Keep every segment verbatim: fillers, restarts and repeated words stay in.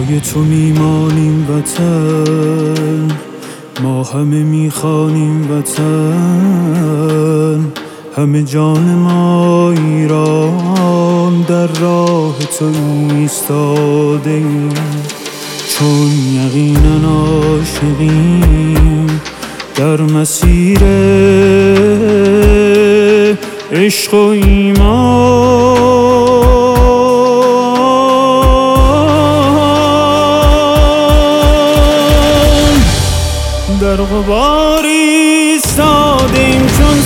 پای تو میمانیم وطن، ما همه میخوانیم وطن، همه جان ما ایران در راه تو ایستاده ایم، چون یقینا عاشقیم در مسیر عشق و ایمان. در غبار ایستادیم چون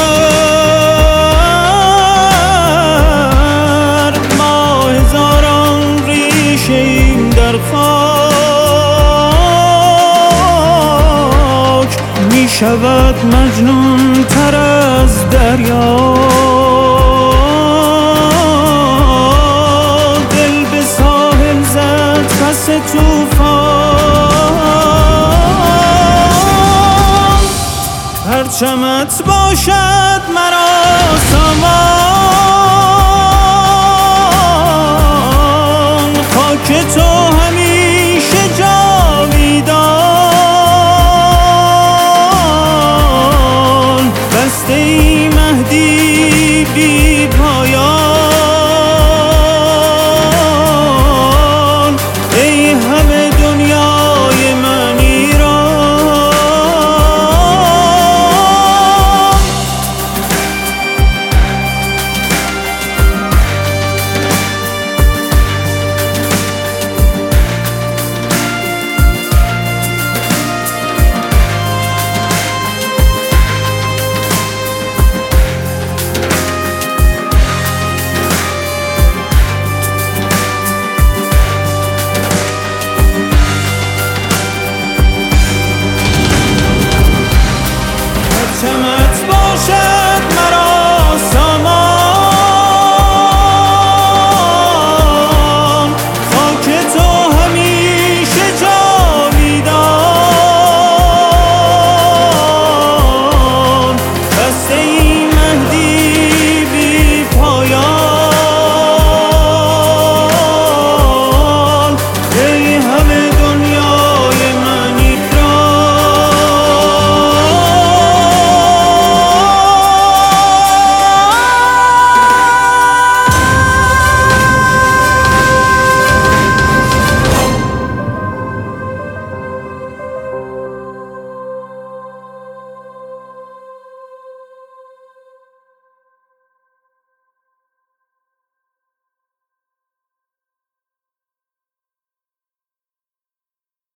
سر، ما هزاران ریشه ایم در خاک، می شود مجنون تر از دریا دل به ساحل زد پس طوفان، پرچمت باشد مرا سامان.